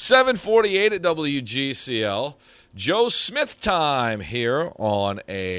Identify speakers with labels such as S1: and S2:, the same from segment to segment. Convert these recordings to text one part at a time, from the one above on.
S1: 7:48 at WGCL. Joe Smith time here on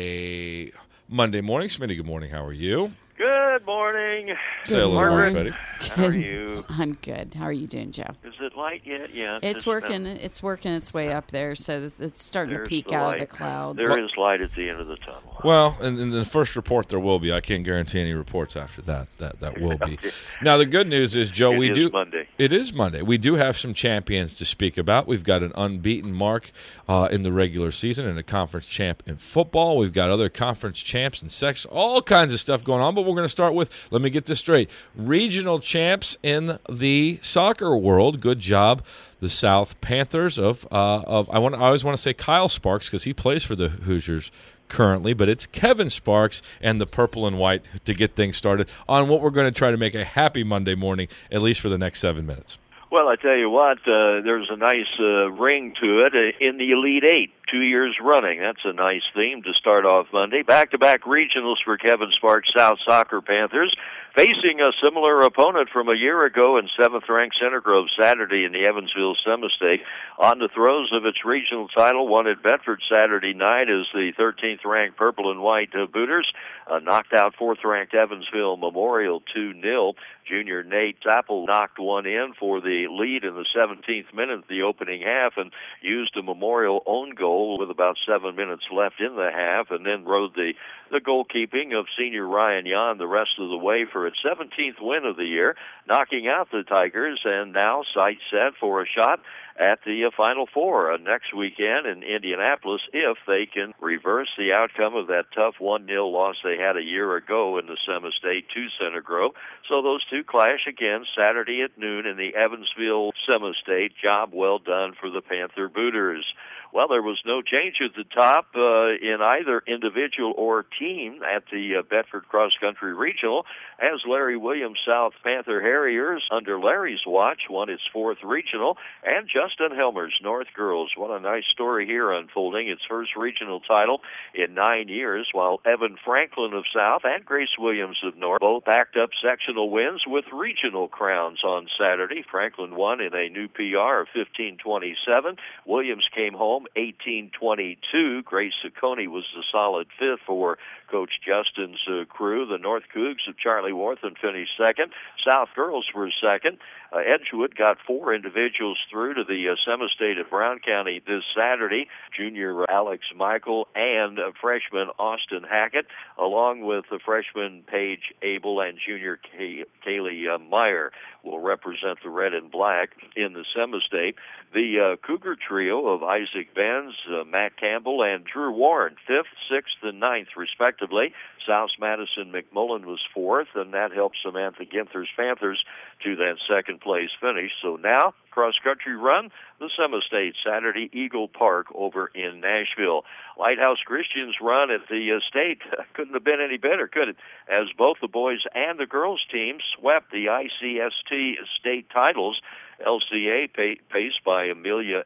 S1: a Monday morning. Smitty, good morning. How are you?
S2: Good morning.
S1: Say hello,
S2: Margaret.
S1: Freddie.
S2: How are you?
S3: I'm good. How are you doing, Joe?
S2: Is it light yet? Yeah.
S3: It's working. It's working its way up there, so it's starting to peek out of the clouds.
S2: There is light at the end of the tunnel.
S1: Well, in the first report there will be. I can't guarantee any reports after that. That will be. Now the good news is, Joe,
S2: It is Monday.
S1: It is Monday. We do have some champions to speak about. We've got an unbeaten mark in the regular season and a conference champ in football. We've got other conference champs in sex, all kinds of stuff going on. But we're going to start with, let me get this straight, regional champs in the soccer world. Good job, the South Panthers of I always want to say Kyle Sparks because he plays for the Hoosiers currently, but it's Kevin Sparks and the purple and white to get things started on what we're going to try to make a happy Monday morning, at least for the next 7 minutes.
S2: Well, I tell you what, there's a nice ring to it in the Elite Eight, 2 years running. That's a nice theme to start off Monday. Back-to-back regionals for Kevin Sparks' South Soccer Panthers, facing a similar opponent from a year ago in 7th-ranked Center Grove Saturday in the Evansville Semi-State. On the throes of its regional title, won at Bedford Saturday night as the 13th-ranked Purple and White Booters knocked out 4th-ranked Evansville Memorial 2-0. Junior Nate Zappel knocked one in for the lead in the 17th minute of the opening half and used a Memorial own goal with about 7 minutes left in the half, and then rode the goalkeeping of senior Ryan Yon the rest of the way for its 17th win of the year, knocking out the Tigers, and now sights set for a shot at the Final Four next weekend in Indianapolis if they can reverse the outcome of that tough 1-0 loss they had a year ago in the Semi-State to Center Grove. So those two clash again Saturday at noon in the Evansville Semi-State. Job well done for the Panther Booters. Well, there was no change at the top in either individual or team at the Bedford Cross Country Regional, as Larry Williams South Panther Harriers, under Larry's watch, won its 4th regional, and Justin Helmer's North Girls. What a nice story here unfolding. Its first regional title in 9 years, while Evan Franklin of South and Grace Williams of North both backed up sectional wins with regional crowns on Saturday. Franklin won in a new PR of 15:27. Williams came home 18-22. Grace Saccone was the solid 5th for Coach Justin's crew. The North Cougs of Charlie Worthen finished 2nd. South Girls were 2nd. Edgewood got 4 individuals through to the Semi-State of Brown County this Saturday. Junior Alex Michael and freshman Austin Hackett, along with the freshman Paige Abel and junior Kaylee Meyer, will represent the red and black in the Semi-State. The Cougar trio of Isaac Benz, Matt Campbell, and Drew Warren, 5th, 6th, and 9th, respectively. South Madison McMullen was 4th, and that helped Samantha Ginther's Panthers to that second-place finish. So now, cross-country run, the Semi-State, Saturday, Eagle Park over in Nashville. Lighthouse Christian's run at the state couldn't have been any better, could it? As both the boys and the girls teams swept the ICST state titles. LCA paced by Amelia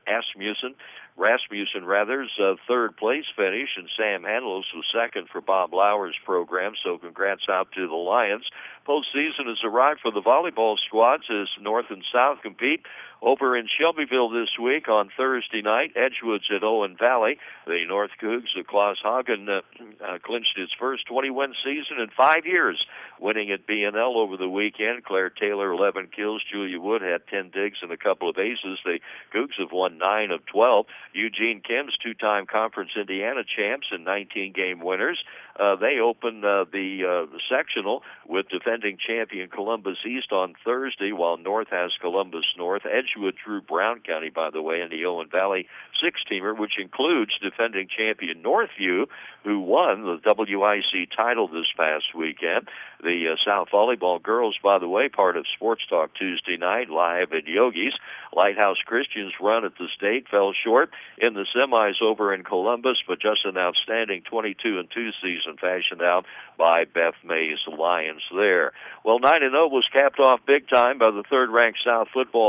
S2: Rasmussen's third place finish, and Sam Hanlos was 2nd for Bob Lauer's program, so congrats out to the Lions. Postseason has arrived for the volleyball squads as North and South compete over in Shelbyville this week on Thursday night. Edgewood's at Owen Valley. The North Cougs of Klaus Hagen clinched its first 20-win season in 5 years, winning at B&L over the weekend. Claire Taylor, 11 kills. Julia Wood had 10 digs and a couple of aces. The Cougs have won 9 of 12. Eugene Kim's 2-time Conference Indiana champs and 19-game winners. They open the sectional with defending champion Columbus East on Thursday, while North has Columbus North. Edgewood drew Brown County, by the way, in the Owen Valley 6-teamer, which includes defending champion Northview, who won the WIC title this past weekend. The South Volleyball girls, by the way, part of Sports Talk Tuesday night, live at Yogi's. Lighthouse Christian's run at the state fell short in the semis over in Columbus, but just an outstanding 22-2 season fashioned out by Beth May's Lions there. Well, 9-0 was capped off big time by the third-ranked South Football Panthers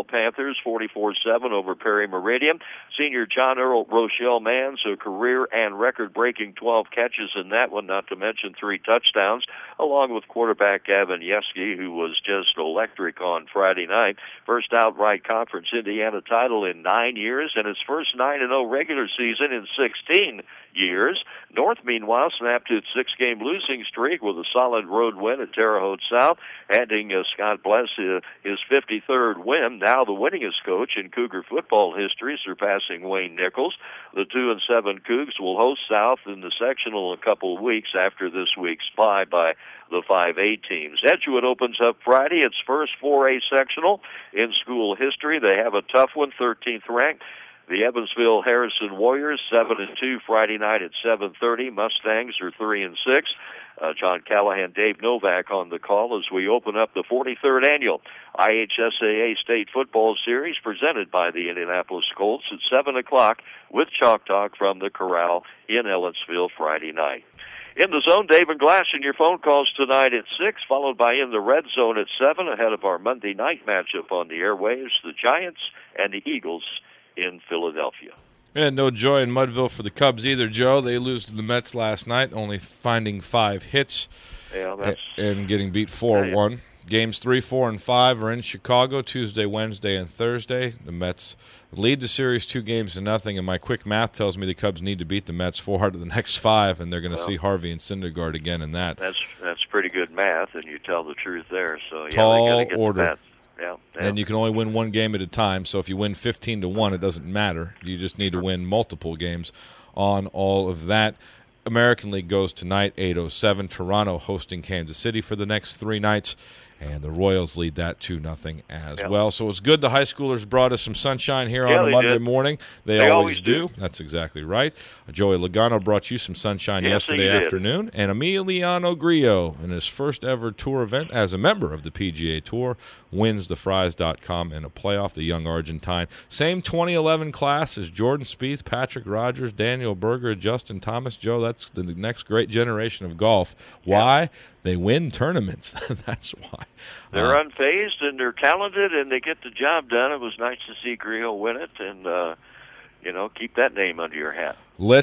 S2: Tigers 44-7 over Perry Meridian. Senior John Earl Rochelle Mans, a career and record-breaking 12 catches in that one, not to mention 3 touchdowns, along with quarterback Gavin Yeske, who was just electric on Friday night. First outright Conference Indiana title in 9 years, and his first 9-0 regular season in 16 years. North, meanwhile, snapped its 6-game losing streak with a solid road win at Terre Haute South, handing Scott Bless his 53rd win, now the winningest coach in Cougar football history, surpassing Wayne Nichols. The 2-7 Cougs will host South in the sectional in a couple of weeks after this week's bye by the 5A teams. Edgewood opens up Friday its first 4A sectional in school history. They have a tough one, 13th ranked. The Evansville Harrison Warriors 7-2 Friday night at 7:30. Mustangs are 3-6. John Callahan, Dave Novak on the call as we open up the 43rd annual IHSAA State Football Series presented by the Indianapolis Colts at 7 o'clock with Chalk Talk from the Corral in Ellettsville Friday night. In the Zone, Dave and Glass and your phone calls tonight at 6, followed by In the Red Zone at 7, ahead of our Monday night matchup on the airwaves, the Giants and the Eagles in Philadelphia.
S1: And no joy in Mudville for the Cubs either, Joe. They lose to the Mets last night, only finding 5 hits and getting beat 4-1. Games 3, 4, and 5 are in Chicago Tuesday, Wednesday, and Thursday. The Mets lead the series 2-0, and my quick math tells me the Cubs need to beat the Mets 4 out of the next 5, and they're going to see Harvey and Syndergaard again in that.
S2: That's pretty good math, and you tell the truth there. So
S1: tall
S2: they gotta get
S1: order.
S2: The Mets. Yeah.
S1: And you can only win one game at a time, so if you win 15-1, it doesn't matter. You just need to win multiple games on all of that. American League goes tonight, 8:07. Toronto hosting Kansas City for the next 3 nights, and the Royals lead that 2-0 as well. So it's good the high schoolers brought us some sunshine here on a Monday morning. They always do. That's exactly right. Joey Logano brought you some sunshine yesterday afternoon. And Emiliano Grillo, in his first ever tour event as a member of the PGA Tour, wins the Fries.com in a playoff, the young Argentine. Same 2011 class as Jordan Spieth, Patrick Rogers, Daniel Berger, Justin Thomas. Joe, that's the next great generation of golf. Why? They win tournaments. That's why.
S2: They're unfazed, and they're talented, and they get the job done. It was nice to see Grillo win it, and, keep that name under your hat.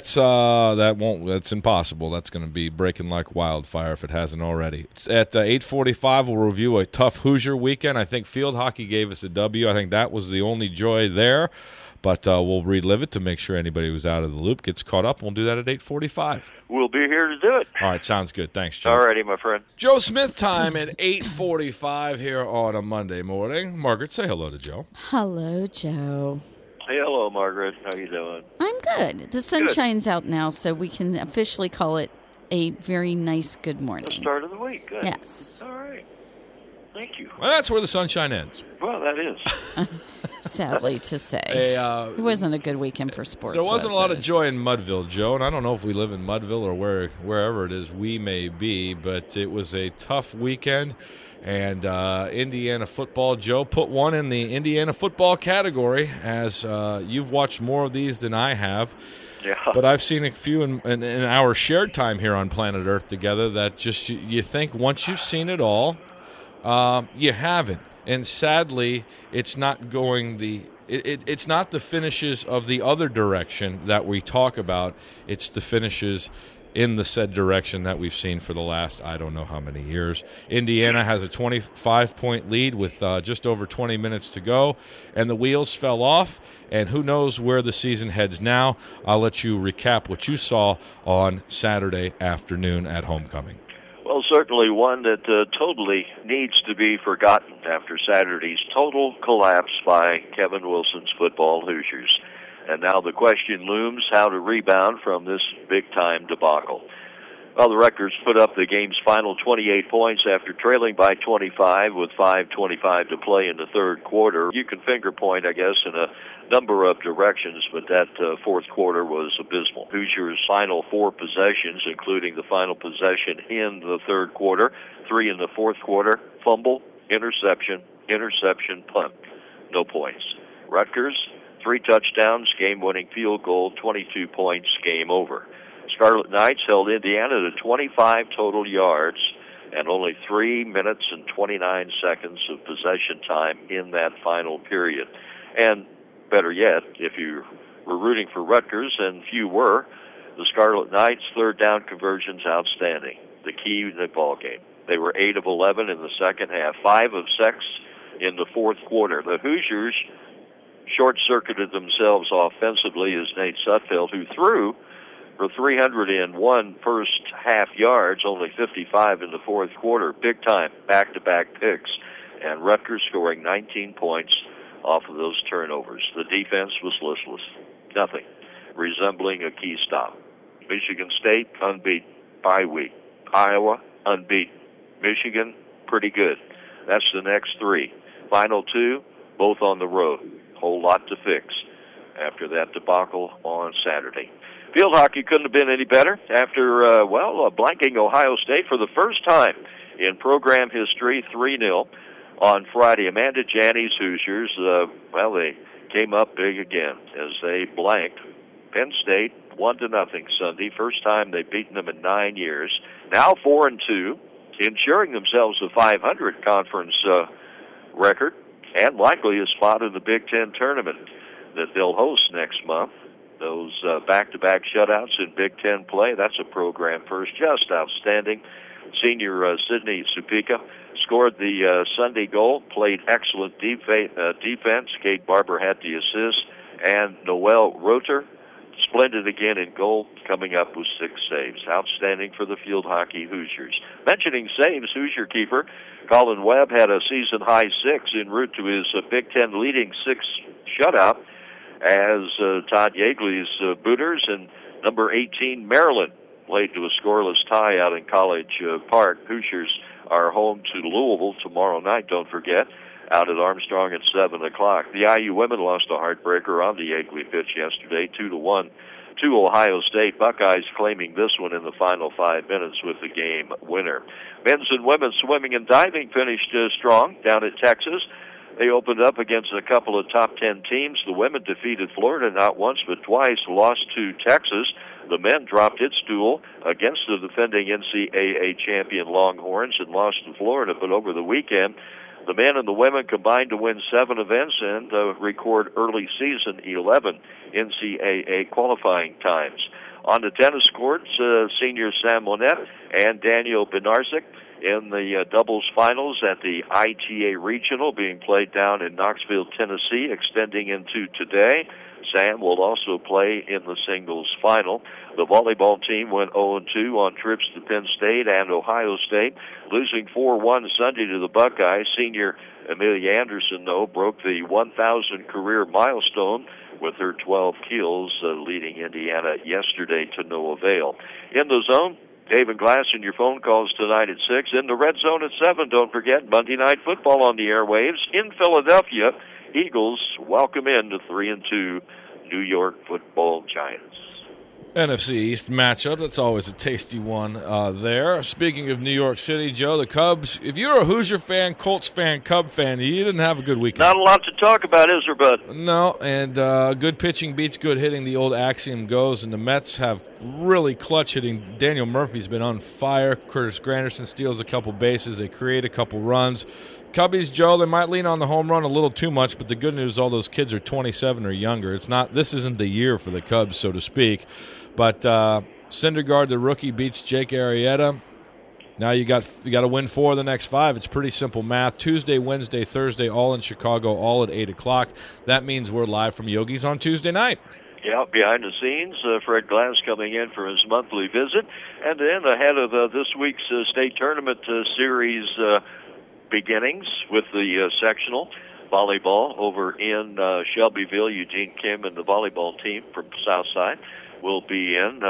S1: That's impossible. That's going to be breaking like wildfire if it hasn't already. It's at 8:45, we'll review a tough Hoosier weekend. I think field hockey gave us a W. I think that was the only joy there. But we'll relive it to make sure anybody who's out of the loop gets caught up. We'll do that at 8:45.
S2: We'll be here to do it.
S1: All right, sounds good. Thanks, Joe.
S2: All righty, my friend.
S1: Joe Smith time at 8:45 here on a Monday morning. Margaret, say hello to Joe.
S3: Hello, Joe.
S2: Hey, hello, Margaret. How you doing?
S3: I'm good. The sun shines out now, so we can officially call it a very nice good morning.
S2: The start of the week. Good.
S3: Yes.
S2: All right. Thank you.
S1: Well, that's where the sunshine ends.
S2: Well, that is.
S3: Sadly to say. It wasn't a good weekend for sports.
S1: There wasn't a lot of joy in Mudville, Joe, and I don't know if we live in Mudville or wherever it is we may be, but it was a tough weekend. And Indiana football, Joe, put one in the Indiana football category, as you've watched more of these than I have.
S2: Yeah.
S1: But I've seen a few in our shared time here on planet Earth together that just you think once you've seen it all, you haven't. And sadly, it's not going it's not the finishes of the other direction that we talk about. It's the finishes in the said direction that we've seen for the last, I don't know how many years. Indiana has a 25-point lead with just over 20 minutes to go, and the wheels fell off, and who knows where the season heads now. I'll let you recap what you saw on Saturday afternoon at homecoming.
S2: Well, certainly one that totally needs to be forgotten after Saturday's total collapse by Kevin Wilson's football Hoosiers. And now the question looms how to rebound from this big-time debacle. Well, the Rutgers put up the game's final 28 points after trailing by 25 with 5:25 to play in the third quarter. You can finger point, I guess, in a number of directions, but that fourth quarter was abysmal. Hoosiers' final 4 possessions, including the final possession in the third quarter, 3 in the fourth quarter, fumble, interception, punt. No points. Rutgers, 3 touchdowns, game-winning field goal, 22 points, game over. Scarlet Knights held Indiana to 25 total yards and only 3 minutes and 29 seconds of possession time in that final period. And better yet, if you were rooting for Rutgers, and few were, the Scarlet Knights' third down conversions outstanding. The key in the ball game. They were 8 of 11 in the second half, 5 of 6 in the fourth quarter. The Hoosiers short-circuited themselves offensively as Nate Sudfeld, who threw for 301 first half yards, only 55 in the fourth quarter. Big time, back-to-back picks, and Rutgers scoring 19 points off of those turnovers. The defense was listless. Nothing resembling a key stop. Michigan State, unbeaten. Bye week. Iowa, unbeaten. Michigan, pretty good. That's the next 3. Final 2, both on the road. Whole lot to fix after that debacle on Saturday. Field hockey couldn't have been any better after, blanking Ohio State for the first time in program history, 3-0 on Friday. Amanda Janney's Hoosiers, they came up big again as they blanked Penn State 1-0 Sunday. First time they've beaten them in 9 years. Now 4-2, ensuring themselves a 500 conference record and likely a spot in the Big Ten tournament that they'll host next month. Those back-to-back shutouts in Big Ten play, that's a program first. Just outstanding. Senior Sydney Supika scored the Sunday goal, played excellent defense. Kate Barber had the assist, and Noelle Roter, splendid again in goal, coming up with 6 saves. Outstanding for the field hockey Hoosiers. Mentioning saves, Hoosier keeper Colin Webb had a season-high 6 en route to his Big Ten leading 6 shutout as Todd Yeagley's Booters and number 18 Maryland played to a scoreless tie out in College Park. Hoosiers are home to Louisville tomorrow night, don't forget, out at Armstrong at 7 o'clock. The IU women lost a heartbreaker on the Yeagley pitch yesterday, 2-1 to Ohio State. Buckeyes claiming this one in the final 5 minutes with the game winner. Men's and women's swimming and diving finished strong down at Texas. They opened up against a couple of top 10 teams. The women defeated Florida not once but twice, lost to Texas. The men dropped its duel against the defending NCAA champion Longhorns and lost to Florida. But over the weekend, the men and the women combined to win 7 events and record early season 11 NCAA qualifying times. On the tennis courts, senior Sam Monette and Daniel Benarzik in the doubles finals at the ITA Regional being played down in Knoxville, Tennessee, extending into today. Sam will also play in the singles final. The volleyball team went 0-2 on trips to Penn State and Ohio State, losing 4-1 Sunday to the Buckeyes. Senior Amelia Anderson, though, broke the 1,000 career milestone with her 12 kills, leading Indiana yesterday to no avail. In the zone, Dave and Glass and your phone calls tonight at 6. In the red zone at 7, don't forget, Monday Night Football on the airwaves in Philadelphia. Eagles welcome in the 3-2 New York Football Giants.
S1: NFC East matchup. That's always a tasty one there. Speaking of New York City, Joe, the Cubs, if you're a Hoosier fan, Colts fan, Cub fan, you didn't have a good weekend.
S2: Not a lot to talk about, is there, bud?
S1: No, and good pitching beats good hitting. The old axiom goes, and the Mets have really clutch hitting. Daniel Murphy's been on fire. Curtis Granderson steals a couple bases. They create a couple runs. Cubbies, Joe, they might lean on the home run a little too much, but the good news, all those kids are 27 or younger. This isn't the year for the Cubs, so to speak. But Syndergaard, the rookie, beats Jake Arrieta. Now you got to win 4 of the next 5. It's pretty simple math. Tuesday, Wednesday, Thursday, all in Chicago, all at 8 o'clock. That means we're live from Yogi's on Tuesday night.
S2: Yeah, behind the scenes, Fred Glass coming in for his monthly visit. And then ahead of this week's state tournament series beginnings with the sectional volleyball over in Shelbyville. Eugene Kim and the volleyball team from Southside will be in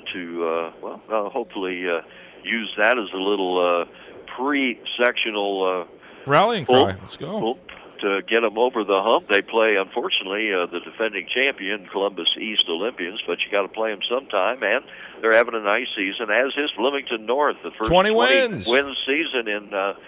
S2: to hopefully use that as a little pre-sectional
S1: rallying cry. Let's go.
S2: To get them over the hump. They play, unfortunately, the defending champion, Columbus East Olympians, but you got to play them sometime, and they're having a nice season, as is Bloomington North, the first
S1: 20 wins
S2: season in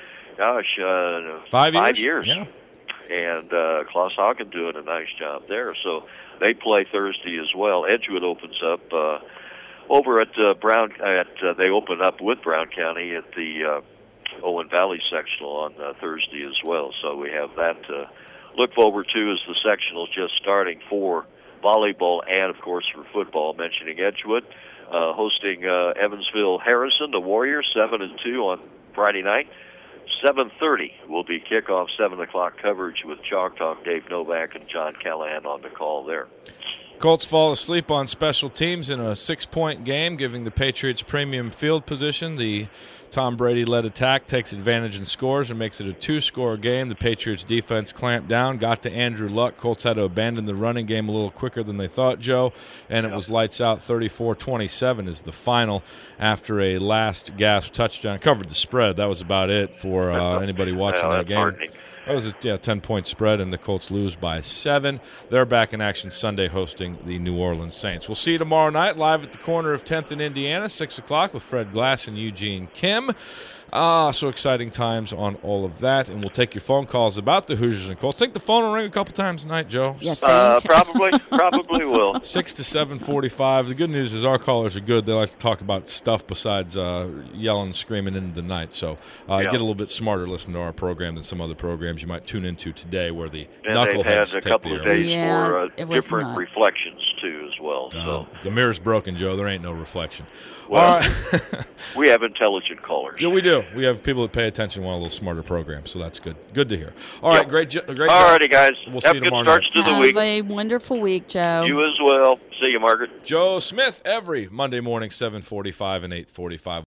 S1: 5
S2: years.
S1: Yeah.
S2: And Klaus Hagen doing a nice job there. So they play Thursday as well. Edgewood opens up over at they open up with Brown County at the Owen Valley sectional on Thursday as well. So we have that look forward to as the sectionals just starting for volleyball and, of course, for football, mentioning Edgewood. Hosting Evansville Harrison, the Warriors, 7-2 on Friday night. 7:30 will be kickoff, 7 o'clock coverage with Chalk Talk, Dave Novak and John Callahan on the call there.
S1: Colts fall asleep on special teams in a 6-point game, giving the Patriots premium field position. The Tom Brady-led attack takes advantage and scores and makes it a 2-score game. The Patriots defense clamped down, got to Andrew Luck. Colts had to abandon the running game a little quicker than they thought, Joe, and it was lights out. 34-27 is the final after a last gasp touchdown. Covered the spread. That was about it for anybody watching that game.
S2: Heartening.
S1: That was a 10-point spread, and the Colts lose by 7. They're back in action Sunday hosting the New Orleans Saints. We'll see you tomorrow night live at the corner of 10th and Indiana, 6 o'clock with Fred Glass and Eugene Kim. So exciting times on all of that, and we'll take your phone calls about the Hoosiers and Colts. I think the phone will ring a couple times tonight, Joe.
S3: Yes,
S2: probably will.
S1: 6 to 7:45. The good news is our callers are good. They like to talk about stuff besides yelling and screaming into the night. So get a little bit smarter listening to our program than some other programs you might tune into today where the knuckleheads
S2: they've had a couple of days for different
S3: not.
S2: reflections, too, as well. So
S1: the mirror's broken, Joe. There ain't no reflection.
S2: Well,
S1: all right.
S2: We have intelligent callers.
S1: Yeah, we do. We have people that pay attention and want a little smarter program, so that's good. Good to hear. All right, great.
S2: All righty, guys.
S1: We'll
S2: have
S1: see you
S2: good
S1: tomorrow
S2: starts
S1: night.
S2: to the week.
S3: Have a wonderful week, Joe.
S2: You as well. See you, Margaret.
S1: Joe Smith every Monday morning, 7:45 and 8:45.